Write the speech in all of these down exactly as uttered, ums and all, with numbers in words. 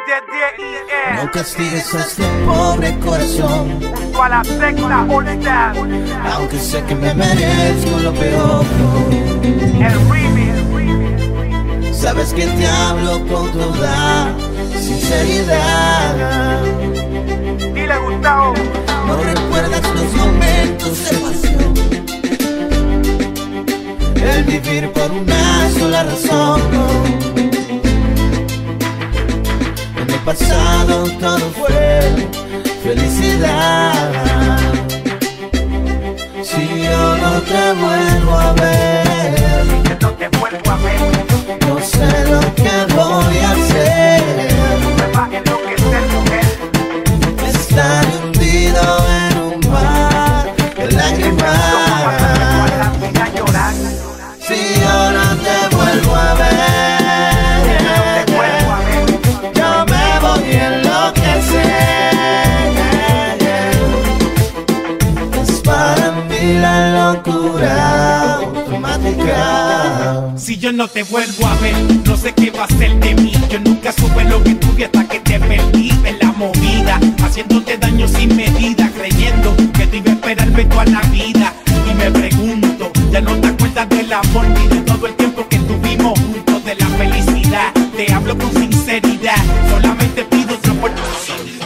No castigues a este pobre corazón, junto a la secta All-Star, aunque sé que me merezco lo peor. el remix. Sabes que te hablo con toda sinceridad. Dile, Gustavo. No recuerdas los momentos de pasión, el vivir por una sola razón. En el pasado todo fue felicidad. Si yo no te vuelvo a ver, No te vuelvo a ver, no sé lo que voy a hacer. me va a enloquecer, mujer. Estar hundido en un mar de lágrimas. Voy a llorar, Si yo no te vuelvo a ver, no te vuelvo a ver. yo me voy a enloquecer. Es para mí la locura automática. Si yo no te vuelvo a ver, no sé qué va a ser de mí. Yo nunca supe lo que tuve hasta que te perdí en la movida, haciéndote daño sin medida, creyendo que te iba a esperarme toda la vida. Y me pregunto, ya no te acuerdas del amor ni de todo el tiempo que estuvimos juntos, de la felicidad. Te hablo con sinceridad, solamente pido otra oportunidad.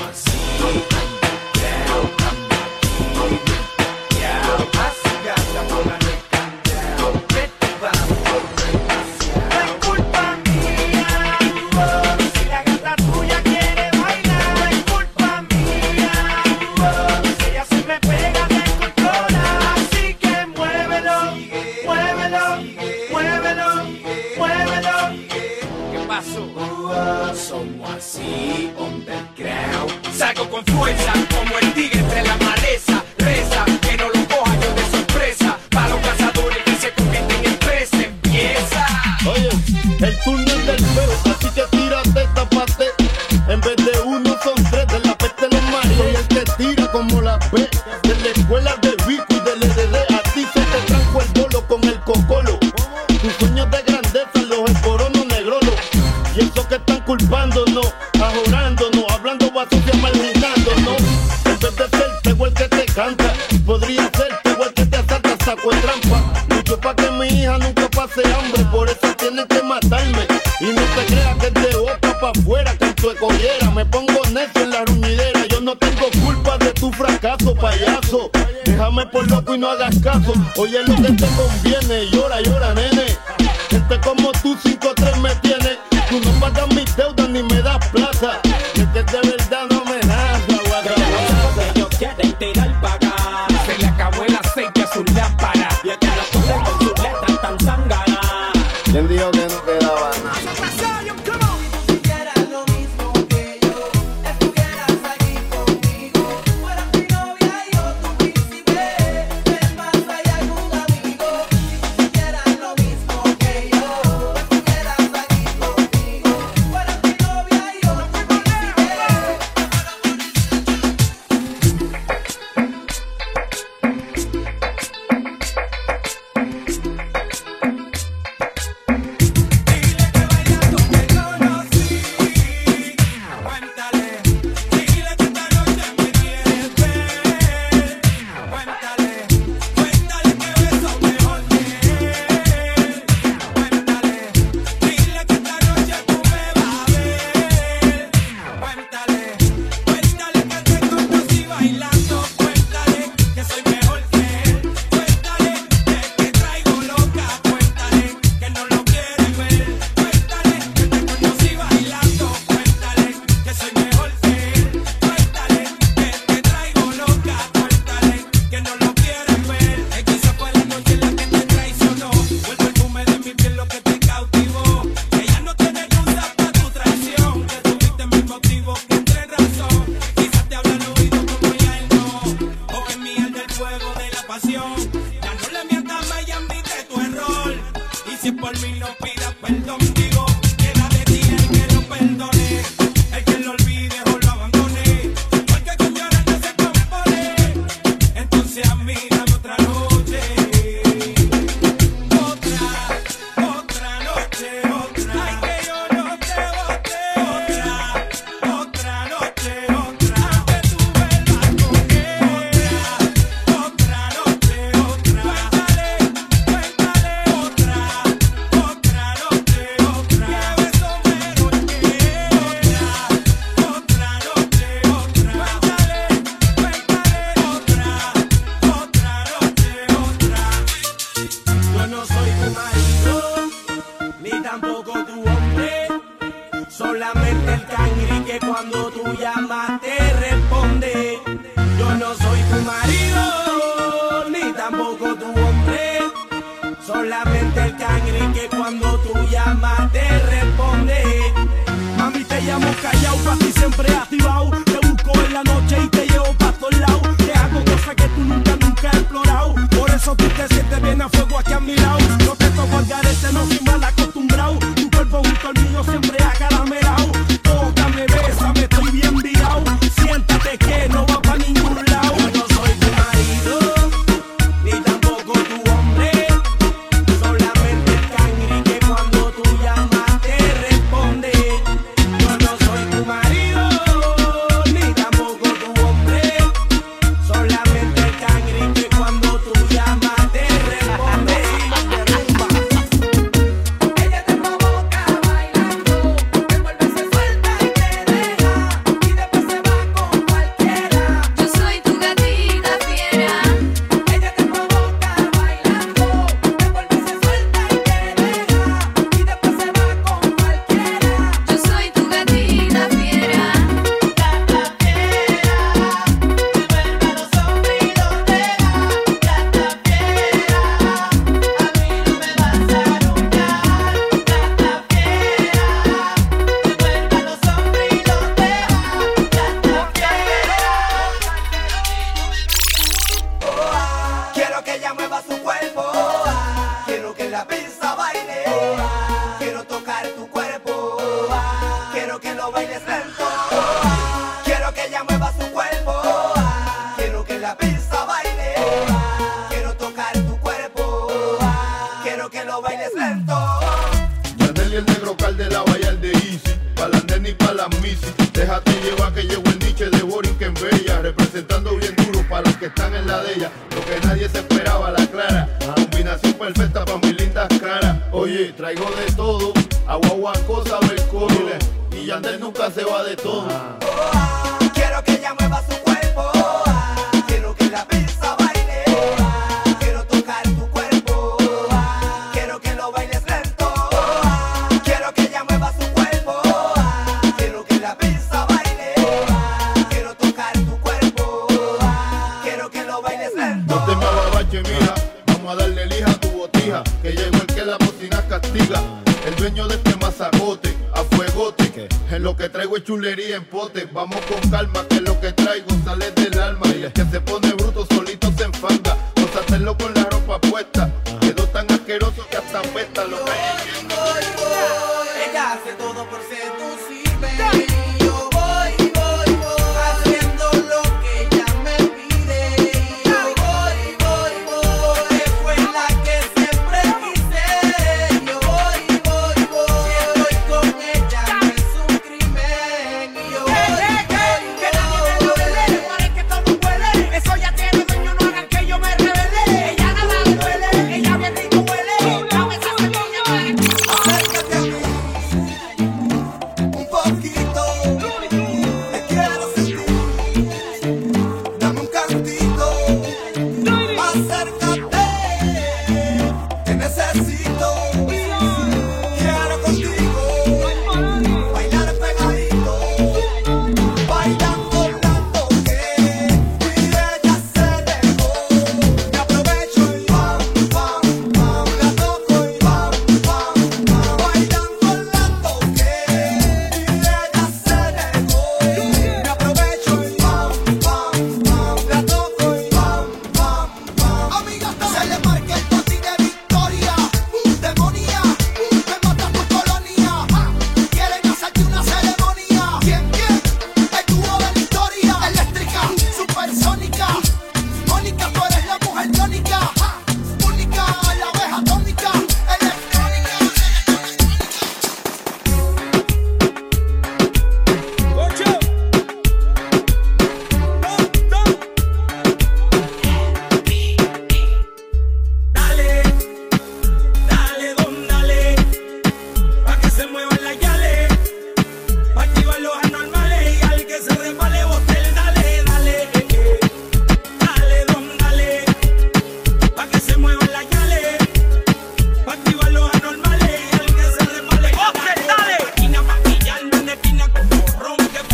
Somos así, underground. Salgo con fuerza, como el tigre entre la maleza. Reza, que no lo coja yo de sorpresa. Para los cazadores que se convierten en presa, empieza. Oye, el túnel del feo, así que tírate, tapate. En vez de uno son tres, de la peste los mareos. Y el que tira como la P, de la escuela de Vico y del L D D. A ti se te tranco el bolo con el cocolo. Tus sueños de grandeza los esporonos negrolos. Y esos que están culpándonos, ajorándonos, hablando basofia, marginándonos. En vez de ser tego el que te canta, podría ser tego el que te asalta, saco de trampa. Lucho pa' que mi hija nunca pase hambre, por eso tienen que matarme. Y no te creas que es de boca pa' afuera, canto de collera. Me pongo necio en la ruñidera, yo no tengo culpa de tu fracaso, payaso. Déjame por loco y no hagas caso. Oye lo que te conviene, llora, llora, nene. Gente como tú, cinco tres me tiene. Tú no pagas mis deudas ni me das plata. Y es que de verdad no me nace, guacabaza. Ellos quieren tirar para acá. Se le acabó el aceite a su lámpara. Y es que los cogen con sus letras tan zánganas. ¿Quién dijo que no quedaba nada? que cuando tú llamas te responde. Yo no soy tu marido, ni tampoco tu hombre. Solamente el cangri que cuando tú llamas te responde. Mami, te llamo callao, pa' ti siempre activado. Te busco en la noche y te llevo pa' todos lados. Te hago cosas que tú nunca, nunca has explorado. Por eso tú te sientes bien a fuego aquí a mi lado. No te toco al garete, no soy mal acostumbrado. Tu cuerpo junto al mío siempre acaramelado. Tócame, bésame, estoy bien virado. Siéntate que no va pa' ningún lado. Yo no soy tu marido, ni tampoco tu hombre. Solamente el cangri que cuando tú llamas te responde. Yo no soy tu marido, ni tampoco tu hombre. Solamente el cangri que cuando tú llamas te responde. Ella te provoca bailando, te vuelve se suelta y te deja, y después se va con cualquiera. Yo soy tu gatita fiera. Ella te provoca bailando, te vuelve se suelta y te deja, y después se va con cualquiera. Yo soy tu gatita fiera. Gata fiera, vuelve a los hombres y los deja. Gata fiera, a mí no me vas a arrullar. Gata fiera, vuelve a los hombres y los deja. Gata fiera. Quiero que ella mueva su cuerpo. Quiero que la pista baile. Quiero tocar tu cuerpo. Quiero que lo bailes lento. Quiero que ella mueva su cuerpo. Quiero que la pista baile. Quiero tocar tu cuerpo. Quiero que lo bailes lento. Yandel y el negro cal de la Vallar de Easy, pa' la nena y pa' la misi. Déjate llevar que llegó el niche de Borinquen Bella, representando bien duro para los que están en la de ella. Lo que nadie se esperaba, la clara. Combinación perfecta pa' mis lindas caras. Oye, traigo de todo, agua, cosa, belcones. Y Yandel nunca se va de todo. Quiero que ella mueva su cuerpo. Quiero que la pista baile. Quiero tocar tu cuerpo. Quiero que lo bailes lento. Quiero que ella mueva su cuerpo. Quiero que la pista baile. Quiero tocar tu cuerpo. Quiero que lo bailes lento. No te me ababache, mija, vamos a darle lija a tu botija, que llegó el que la bocina castiga. El dueño de este mazacote, a fuegote, en lo que traigo es chulería en pote. Vamos con calma, que lo que traigo sale del alma. Y el que se pone bruto solito se enfanga. Gózatelo con la ropa puesta, quedó tan asqueroso que hasta apesta lo que hay haciendo. Ella hace todo por seducirme. Y yo voy, voy, voy, haciendo lo que ella me pide. Y yo voy, voy, voy, que fue la que siempre quise. Yo voy, voy, voy, si estoy con ella no es un crimen. Y yo voy, voy, voy, parece que todo huele. Eso ya tiene dueño, no hagan que yo me revele. Ella nada le duele, ella bien rico huele. Dame esa semilla, acércate a mí un poquito, te quiero sentir, dame un cantito, acércate, te necesito, quiero contigo, bailar pegadito, bailando la toqué, y ella se dejó, me aprovecho y pam, pam, pam, la toco y pam, pam, pam, bailando la toqué, y ella se dejó, me aprovecho y pam, pam, pam, la toco y pam, pam, pam. Amiga, se le marca el toti de victoria, demonía, me mata tu colonia, quieren hacerte una ceremonia. ¿Quién, quién? El dúo de la historia, eléctrica, supersónica, Mónica, tú eres la mujer tónica, única, la abeja tónica, electrónica. Dale, dale, don, dale, pa' que se muevan las yales, pa' activar los anormales y al que se resbale bote el dale, dale, eh, eh. Dale, don, dale, pa' que se muevan las yales, pa' activar los anormales y al que se resbale bote el dale. Esquina pa' pillarlo en esquina como ron que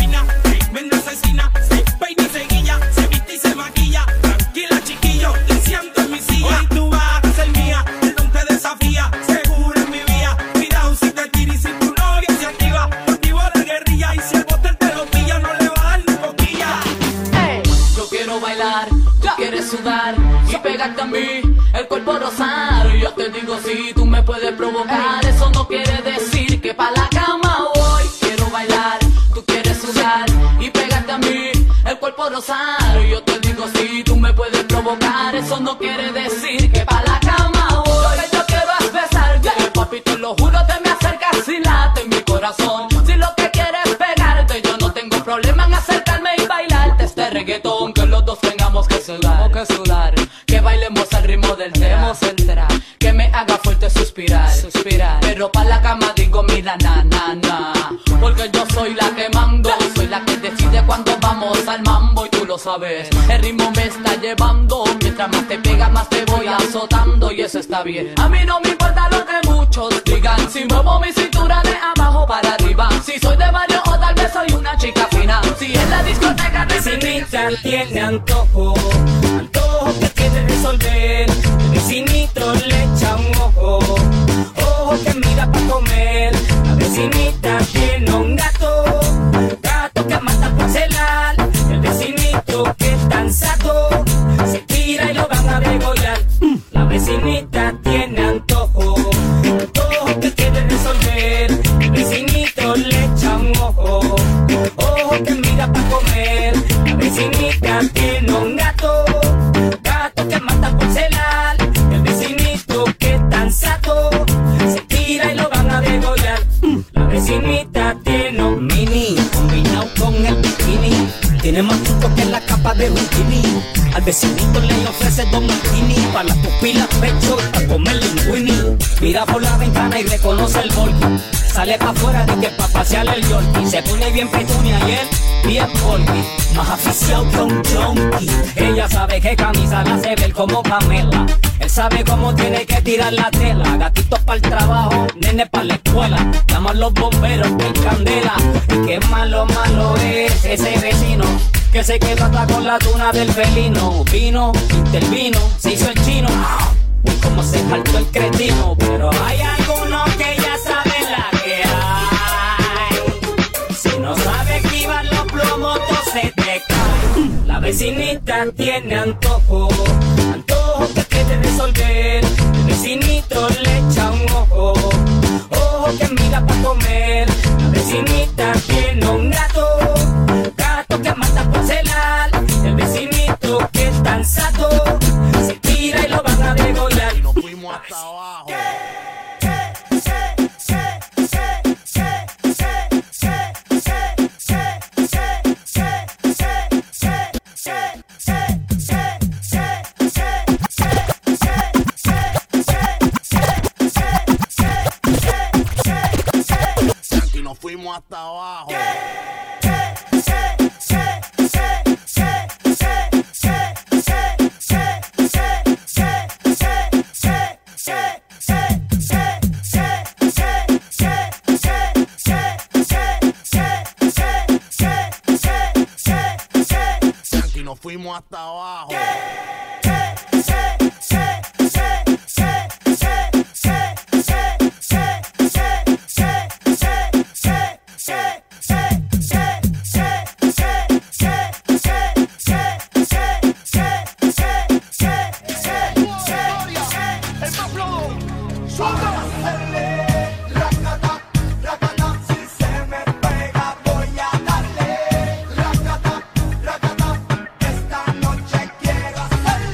bailar, tú quieres sudar y pegarte a mí, el cuerpo rosar. Yo te digo si tú me puedes provocar, eso no quiere decir que pa' la cama voy. Quiero bailar, tú quieres sudar y pegarte a mí, el cuerpo rosar. Yo te digo si tú me puedes provocar, eso no quiere decir que pa' la cama voy. Lo que yo quiero es besarte, papi, te lo juro, te me acercas y late en mi corazón. Si lo que quieres es pegarte, yo no tengo problema en acercarme y bailarte este reggaetón, que los dos tengamos que sudar, que sudar, que bailemos al ritmo del tema central, que me haga fuerte suspirar, suspirar, pero pa' la cama digo mira na na na, porque yo soy la que mando, soy la que decide cuando vamos al mambo y tú lo sabes, el ritmo me está llevando, mientras más te pega más te voy azotando y eso está bien. A mí no me importa lo que muchos digan, si muevo mi cintura de abajo para arriba, si soy de barrio o tal vez soy una chica fina, si en la discoteca vecinita tiene antojo, antojo que quiere resolver, el vecinito le echa un ojo, ojo que mira pa' comer, la vecinita tiene un gato, gato que mata por celar, el vecinito que es tan sato, se tira y lo van a degollar, la vecinita tiene antojo, antojo que quiere resolver, el vecinito le echa un ojo, ojo que mira pa' comer, la vecinita tiene un gato, gato que mata por celar, el vecinito que es tan sato, se tira y lo van a degollar, la vecinita tiene un mini, combinado con el bikini, tiene más truco que la capa de Houdini, al vecinito le ofrece dos martini, para las pupilas pecho y para comerle un winnie, mira por la ventana y reconoce el volky, sale pa' afuera de que pa' pasearle el yorkie, se pone bien petunia y él bien volky, más aficiado que un junkie, ella sabe que camisa la hace ver como Pamela, él sabe cómo tiene que tirar la tela, gatitos para el trabajo, nene para la escuela, llaman los bomberos en candela, y qué malo, malo es ese vecino, que se quedó hasta con la tuna del felino, vino, intervino, se hizo el chino, y como se saltó el cretino, pero hay algunos que ya saben la que hay, si no sabes esquivar los plomos, se te cae, la vecinita tiene antojo, antojo que quiere resolver, el vecinito le echa un ojo, ojo que mira pa' comer, la vecinita tiene un gato, gato que mata por celar, el vecinito que es tan sato, se tira y lo van a degollar. Y nos fuimos hasta abajo. Y nos fuimos hasta abajo. Y nos fuimos hasta abajo. Esta noche quiero hacerle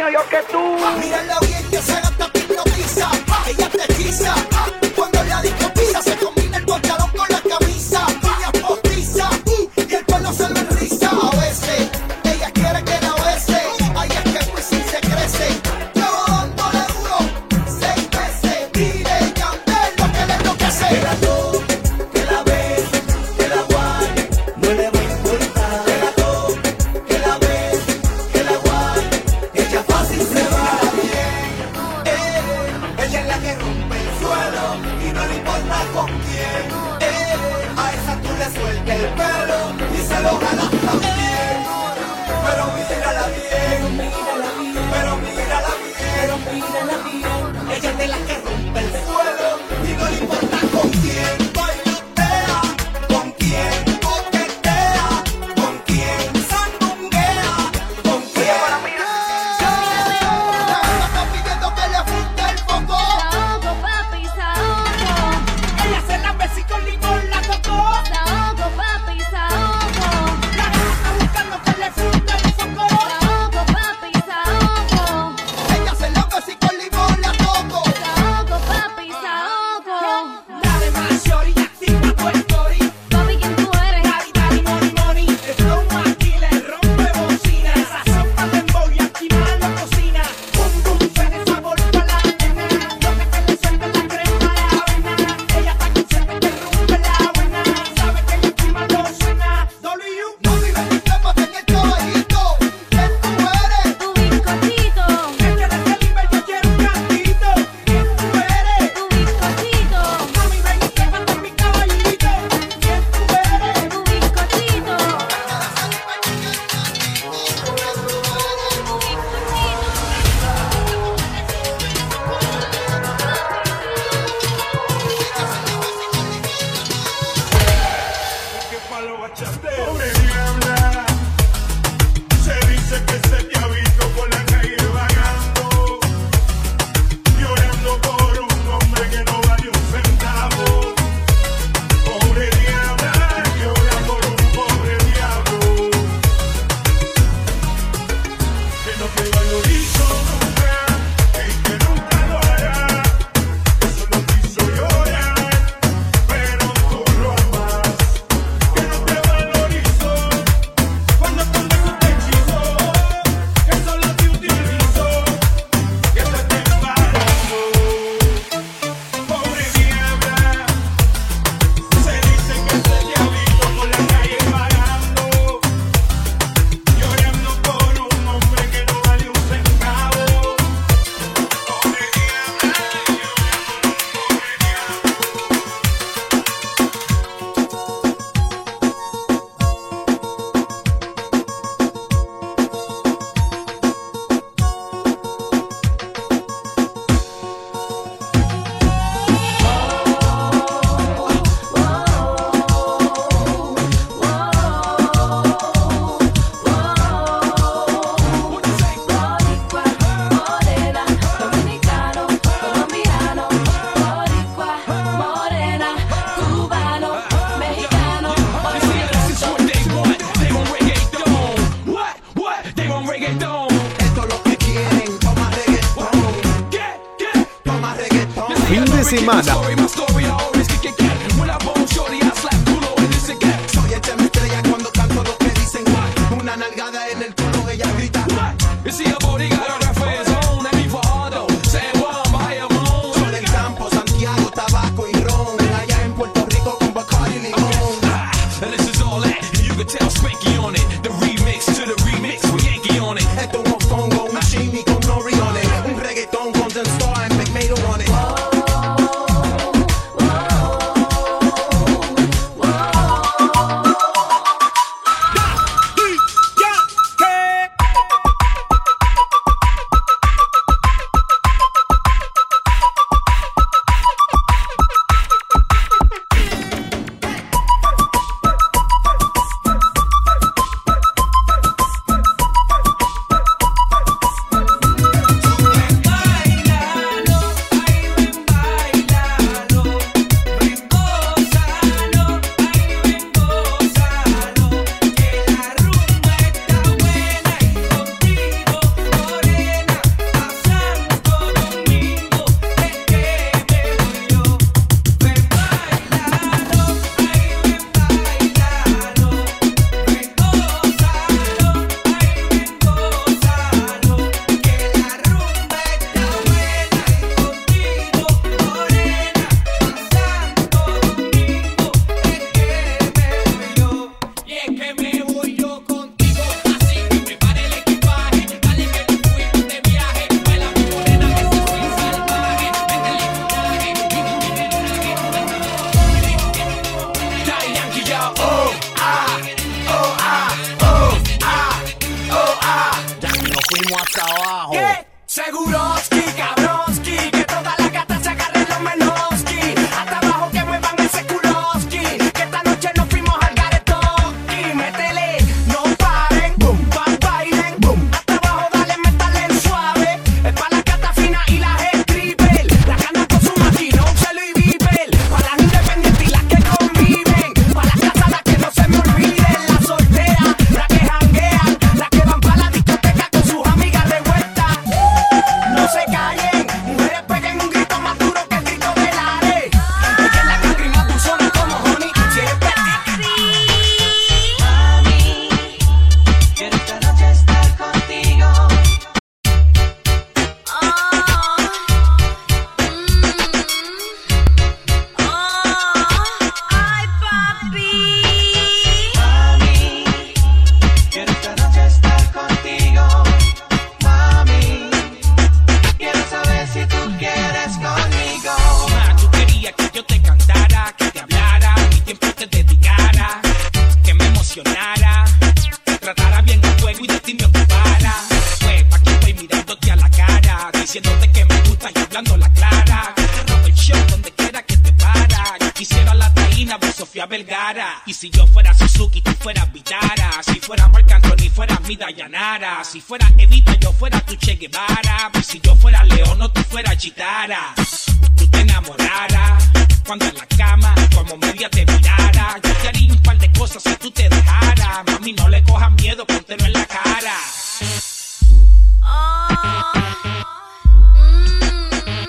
mío yo que tú. Mírala bien que se gasta te hipnotiza. Ella te hechiza. Cuando la disco pisa se combina el pantalón con la camisa. Niña postiza y el pelo se lo enriza. A veces ella quiere que la bese. Ahí es que pues sí se crece. Yo dándole duro seis veces. Mire Yandel lo que le enloquece. Que la toque, que la bese, que la guarde. No le va a importar. Que la toque, que la bese, que la guarde. Ella fácil se va bien. Eh, ella es la que rompe el suelo y no le importa con quién. Eh, a esa tú le sueltas el pelo y se lo ganas también. Pero mírala bien, pero mírala bien. Ella es de la que rompe el suelo y no le importa con quién. Bailotea, con quién coquetea, con quién sandunguea, con quién. Está pidiendo que le funde el foco. Saoco, papi, saoco. Ella se la besí con limón, la tocó. Saoco, papi, saoco. La gata está buscando que le funda el foco. Saoco, papi, saoco. Ella se la besa y con limón la toco. Saoco, papi, saoco. Dale más, shorty, activa tu story. Papi, ¿quién tú eres? Daddy, daddy, money, money. El flow aquí le rompe bocina. Esa sopa de embogue y aquí más lo cocina. Bum, bum, suena el sabor pa' la nena. Loca que le suelta la crema a la avena. Ella está consciente que rompe la buena. Sabe que ella aquí más lo suena. W. No vive ni trepas en el caballito. ¿Quién tú eres? Tu bizcochito. Es que desde el nivel yo quiero un cantito. ¿Quién tú eres? Tu bizcochito. Mami, ven y llévate mi caballito. ¿Quién tú eres? Tu bizcochito. Pobre diabla, se dice que se te ha visto por la calle vagando, llorando por un hombre que no vale un centavo. Pobre diabla, llora por un pobre diablo que no te valorizó nunca y que nunca lo hará. Eso no te hizo llorar, pero tú lo amas. Que no te valorizó cuando con eso te hechizó, que solo te utilizó, que te te embarazó. Pobre diabla, se dice que se te ha visto por la calle vagando, llorando por un hombre que no vale un centavo. Pobre diabla, llora por un pobre diablo. Morena, dominicano, colombiano, boricua, morena, cubano, mexicano, Esto es lo que quieren. Toma reggaetón. Toma reggaetón. Fin de semana. Soy el tema estrella cuando canto lo que dicen. Una nalgada en el culo, ella grita. Son del campo, Santiago, tabaco y ron. Allá en Puerto Rico con Bacardi y limón. Esto es un mofongo, un chimi con no riones. Un reggaetón con Zen Star and McMado on it. Karina, vos Sofía Vergara. Y si yo fuera Suzuki, tú fueras Vitara. Si fuera Marc Anthony, fueras mi Dayanara. Si fuera Evita, yo fuera tu Che Guevara. Y si yo fuera León, no tú fueras Chitara. Tú te enamoraras cuando en la cama como media te mirara. Yo te haría un par de cosas si tú te dejaras. Mami, no le cojas miedo, póntelo en la cara. Oh. Mm.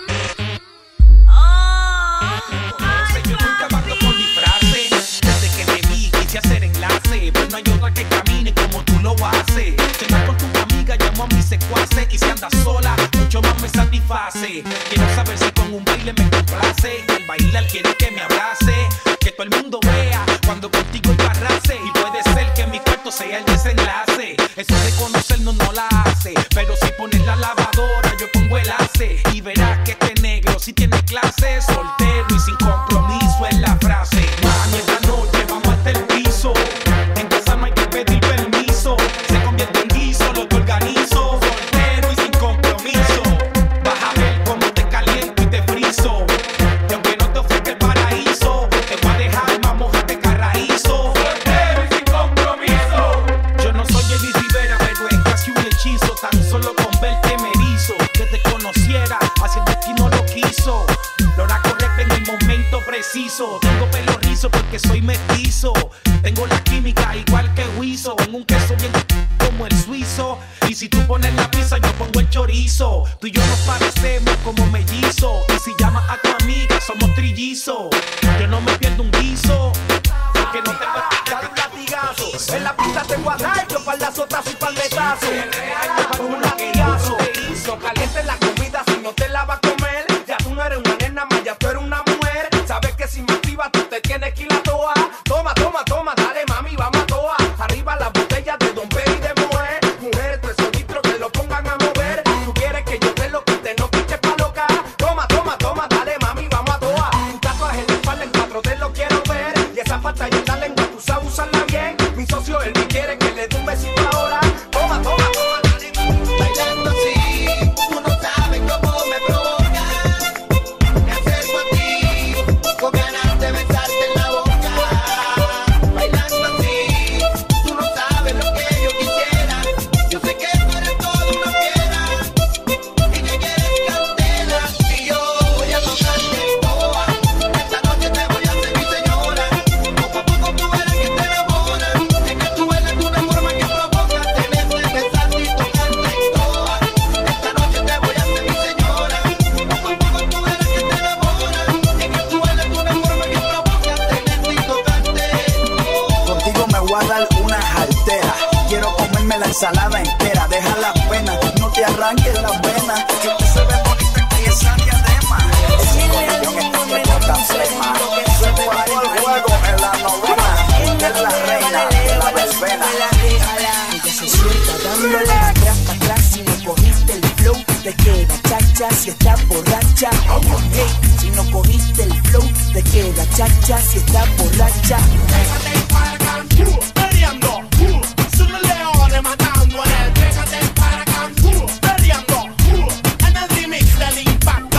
Oh. Ay, Yo nunca mando por disfraces. Desde que te vi quise hacer enlace, pero no hay otra que camine como tú lo haces. Cena con tu amiga, llamo a mi secuace. Y si andas sola, mucho más me satisface. Quiero saber si con un baile me complace. Y al bailar quiero que me abrace. Que todo el mundo vea cuando contigo hay barrace. Y puede ser que mi cuarto sea el desenlace. Eso de conocernos no la hace, pero si pones la lavadora yo pongo el ace. Y verás que este negro si tiene clase. Soltero y sin compromiso es la frase. Mami, esta noche vamos hasta el piso. En casa no hay que pedir permiso. Se convierte en guiso, lo que organizo. Soltero y sin compromiso. Vas a ver cómo te caliento y te friso. Y aunque no te ofrezca el paraíso, te voy a dejar, vamos a te carraízo. Soltero y sin compromiso. Yo no soy Eddie Rivera, pero es casi un hechizo. Tan solo con verte me erizo. Que te conociera, así el destino lo quiso. La hora correcta en el momento preciso. Tengo pelo rizo porque soy mestizo. Tengo la química igual que Huizo. En un queso bien como el suizo. Y si tú pones la pizza yo pongo el chorizo. Tú y yo nos parecemos como mellizo. Y si llamas a tu amiga somos trillizos. Yo no me pierdo un guiso porque no te voy a dar un latigazo. En la pista tengo a Nacho, para las otras y palmetazo. Con un latigazo te hizo. Caliente la comida si no te la va a comer. Ya tú no eres una nena más, ya tú eres una mujer. Sabes que si me activas tú te tienes que ir a toa. Toma, toma, toma, dale mami, vamos a toa. Arriba las botellas de Don Pedro y de Moe. Mujeres, tres solitros que lo pongan a mover. Tú quieres que yo te lo quite, no piches pa' loca. Toma, toma, toma, dale mami, vamos a toa. Un tatuaje en la espalda en cuatro te lo quiero ver. Y esa pantalla en la lengua tú sabes usarla bien. Mi socio él me quiere que le dé un besito ahora. Toma, toma, toma, dale. Bailando así, tú no sabes cómo me provoca. Me acerco a ti, con ganas de besarte en la boca. Bailando así, tú no sabes lo que yo quisiera. Yo sé que tú eres todo una fiera y que quieres candela. Y yo voy a tocarte toda. Esta noche te voy a hacer mi señora. Poco a poco tú verás que te enamoras. Es que tú eres de una forma que provoca tenerte, besarte y tocarte toda. Esta noche te voy a hacer mi señora. Poco a poco tú verás que te enamoras. Es que tú eres de una forma que provoca tenerte y tocarte toda. Contigo me voy a dar una jaltera. Quiero comerme la ensalada entera. Deja la pena, no te arranques las venas. Que usted se ve bonita y esa diadema. Ese corazón es que bota flema. Se pone el juego en la novena. Es la reina de la verbena. Ella se suelta dándole atrás para atrás. Si no cogiste el flow, te queda chacha si estás borracha. Hey, si no cogiste el flow, te queda chacha si estás borracha. Peleando, son los leones matando en el Déjate para acá, peleando, en el remix del impacto.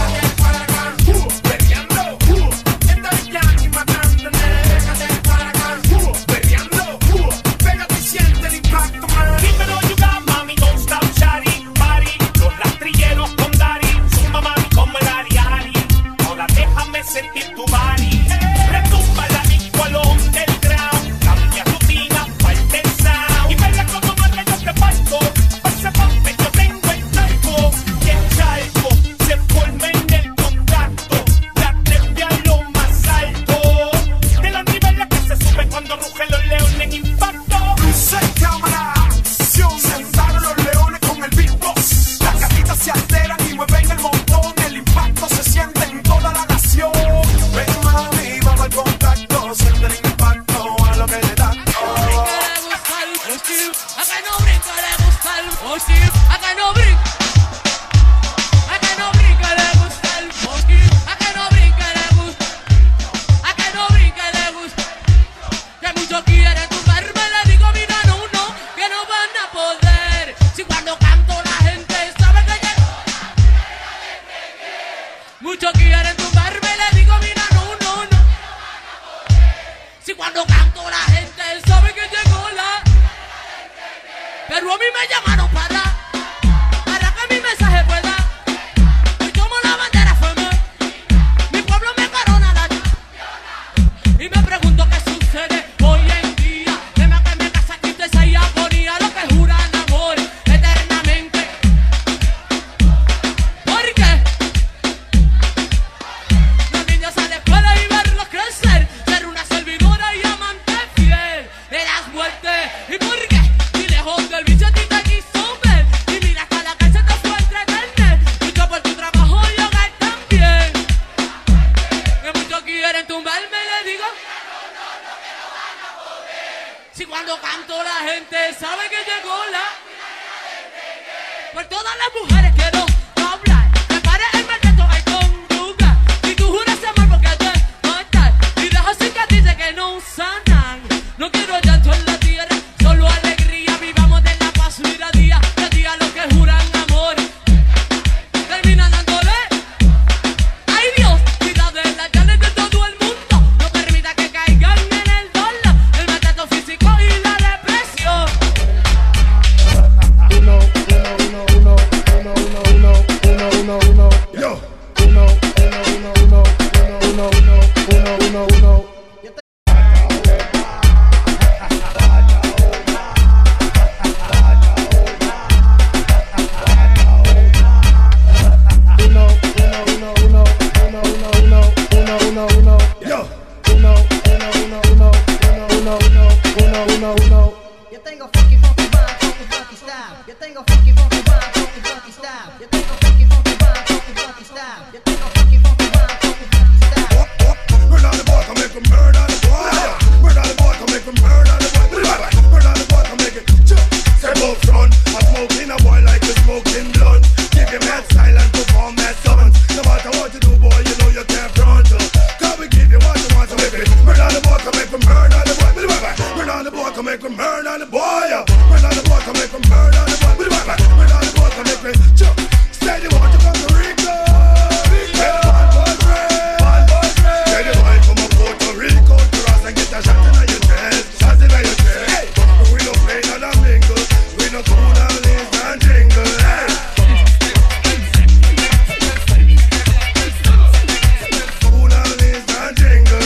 Peleando, estoy aquí matando en el Déjate para acá, peleando, pégate y siente el impacto, man. Dímelo, you got mami, don't stop, shawty, party. Los rastrilleros con Dari, zumba mami como el Ariari. Ahora déjame sentir tu body. Retumba la disco al underground. Cambia rutina, falta el sound. Y baila como Marley, yo te falto. Pasa pompe, yo tengo el talco. Y el charco se forma en el contacto. La trepe a lo más alto. De la nivela que se sube cuando rugen los leones en impacto. Luces, cámara, acción. Sentaron los leones con el beatbox. Las gatitas se alteran y mueven el montón. El impacto se siente en toda la nación. Ven mami, vamos al contacto. Siente el impacto a lo que le da. Muchos quieren tumbarme, le digo mira no, no, no. cuando canto la gente sabe que llegó la. Pero a mí me llamaron para, para que mi mensaje pueda. Y tomo la bandera firme, mi pueblo me corona la. Y me pregunto qué sucede hoy en día. Deme que me casa aquí esa agonía, lo que juran amor eternamente. ¿Por qué? Los niños a la escuela y verlos crecer, ser una servidora y amante fiel de las muertes. ¿Y por qué? Y lejos del bicho a ti te quiso ver, y mira hasta la cárcel te fue a entretener. Y yo por tu trabajo y hogar también. Que muchos quieren tumbarme, le digo. Si cuando canto la gente sabe que llegó la. Por todas las mujeres quiero hablar. Prepare el marteto al conjugar. Y tú juras amar porque te matar. Y dejo cicatrices que no sanan. No quiero llanto en la tierra, solo alegría. Vivamos de la paz día a día. De día los que juran amor terminan dándole. Ay Dios, cuida de las llaves de todo el mundo. No permita que caigan en el dolor, el maltrato físico y la depresión. Uno, uno, uno, uno, uno, uno, uno, uno, uno, uno. Yo. Uno, uno, uno, uno, uno, uno, uno, uno, uno, uno. Yo tengo funky funky vibe, funky funky style. Yo tengo funky funky vibe, funky funky style. Yo tengo funky funky vibe, funky funky style. Yo tengo funky funky vibe, funky funky style. Murder the boy, come make him murder the boy. Murder the boy, come make him murder the boy. Murder the boy, come make it jump. Step up front, I'm smoking a boy like you smoking blunt. Give him head style and perform that summons. No matter what you do, boy, you know you can't front. Come we give you what you want to make it. Murder the boy, come make him murder the boy. Murder the boy, come make him murder the boy. Murder the boy, come make him murder the boy. Murder the boy, come make him jump. Say you want to come to Rico. Say the bad boy red. Bad boy red. Say the boy come up Puerto Rico to us and get a shot in your chest. Shot in your chest. We no play none of mingle. We no cool and lace and jingle. Cool and lace and jingle.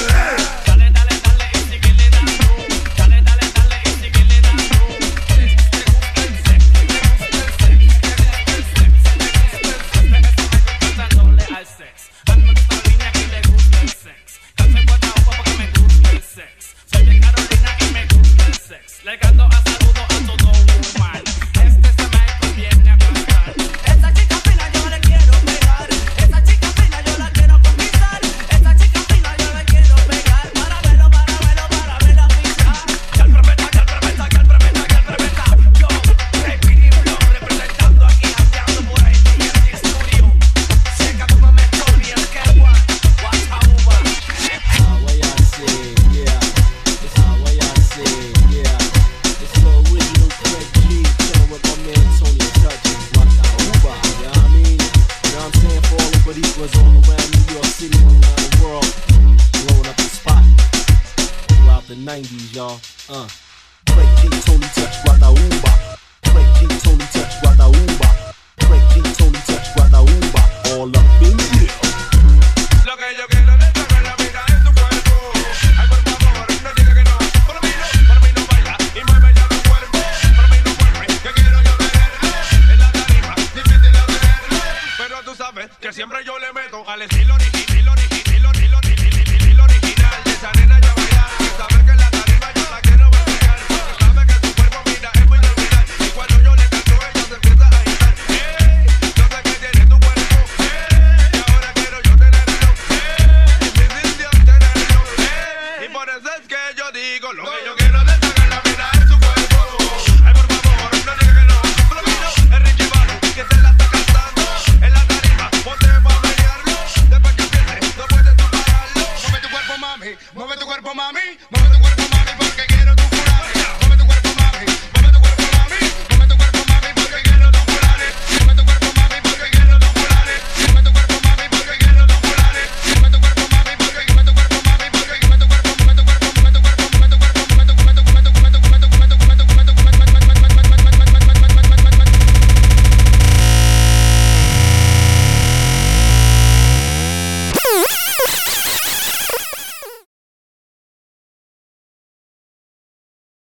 Le canto a saludo a todo woman. Este se me conviene a cantar. Esa chica fina yo le quiero pegar. Esa chica fina yo la quiero conquistar. Esa chica fina yo le quiero pegar. Para verlo, para verlo, para verla pisar. Ya el prometa, ya el prometa, ya el prometa, ya el prometa. Yo, Repeating Flow, representando aquí, andando por ahí en el estudio. Seca tu momento bien, que guay, guay, uva. How way I say, yeah. It's how way I say, yeah. It's the original Craig G, chillin' with my man Tony Touch, rock the Uber, you know what I mean? You know what I'm saying? For all the believers all around New York City, all around the world, blowing up the spot throughout the nineties, y'all. Uh, Craig G, Tony Touch, rock the Uber. Craig G, Tony Touch, rock the Uber. Craig G, Tony Touch, rock the Uber. All up in here. Lo que yo quiero es sacar la vida en tu cuerpo. Ay, por favor, no diga que no. Para mí no, para mí no baila y mueve ya tu cuerpo. Para mí no vuelve, que quiero yo tenerlo. En la tarima, difícil de tenerlo. Pero tú sabes que siempre yo le meto al estilo original, estilo original, estilo original. De esa nena ya bailar, y saber que en la tarima yo la quiero bailar. Porque sabe que su cuerpo, mira, es muy original. Y cuando yo le canto, ella se empieza a agitar. Hey, yo sé que tiene tu cuerpo. Hey, y ahora quiero yo tenerlo. Y por eso es que yo digo lo que yo quiero es sacar la vida en su cuerpo. Ay, por favor, no diga que no. Por mí no, es Richie Barro que se la está cantando. En la tarima, ponte pa' pelearlo. Después que empiece, no puedes tú pararlo. Mueve tu cuerpo, mami, mueve tu cuerpo, mami, mueve tu